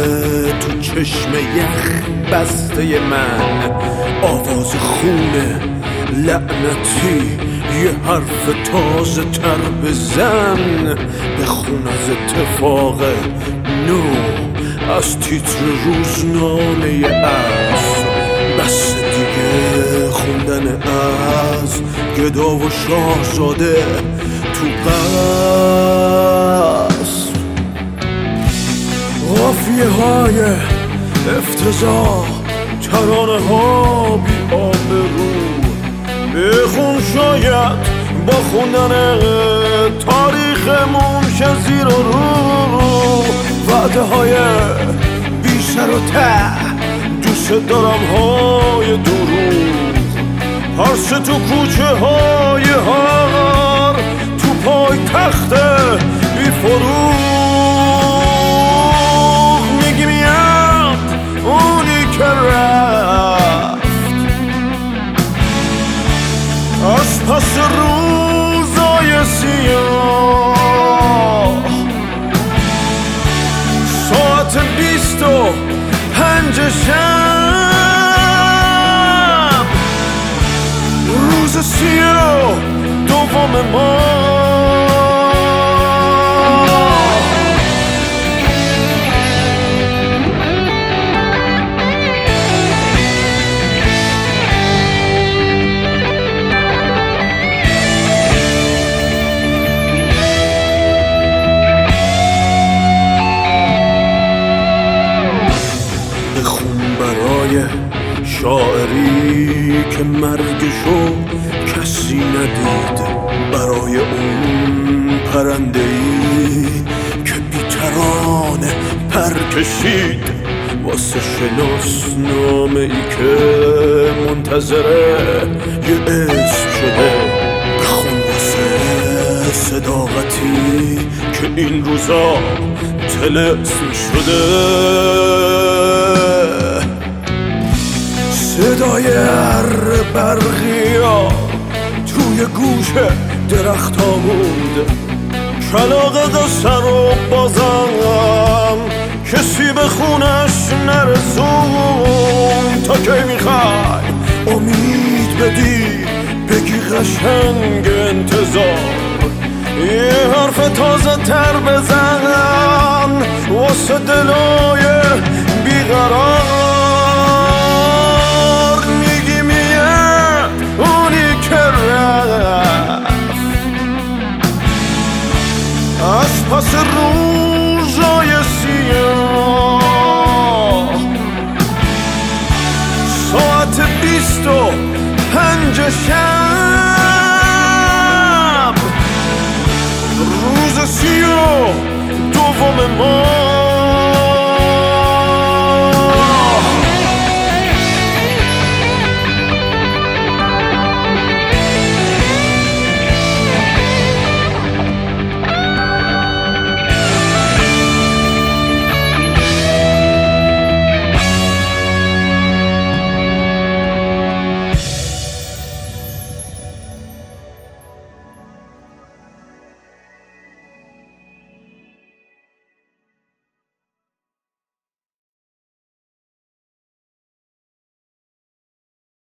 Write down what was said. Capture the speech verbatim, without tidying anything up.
تو چشم یخ بسته من، آواز خونه لعنتی یه حرف تازه تر بزن. بخون از اتفاق نو از تیتر روزنامه عصر، بس دیگه خوندن از گدا و شاهزاده تو قصر. قافیه های افتضاح، ترانه ها بی آبرو، بخون شاید با خوندن تاریخمون شه زیر و رو. وعده های بی سر و ته، دوست دارم های دروغ، پرس تو کوچه های هار، تو پای تخت بی فروغ. میگی میاد اونی که رفت از پس روزای سیاه، ساعت بیست و پنج شب، روز سی و دوم ما. شاعری که مرگشو کسی ندید، برای اون پرنده‌ای که بی‌ترانه پر کشید، واسه شناسنامه ای که منتظره یه اسم شده. بخون واسه صداقتی که این روزا طلسم شده. صدای هر برقیا توی گوش درخت ها بود، کلاغ سر و بازم کسی به خونش نرسون. تا کی میخوای امید بدی بگی قشنگ انتظار، یه حرف تازه تر بزن واسه دلای بیقرار. از پس رو